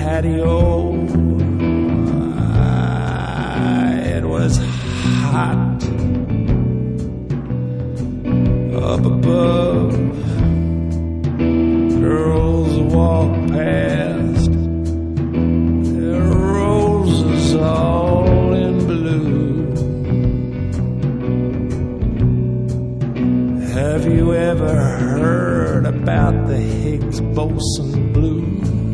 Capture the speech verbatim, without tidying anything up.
patio. Ah, it was hot up above. Girls walk past, their roses all in blue. Have you ever heard about the Higgs boson blues?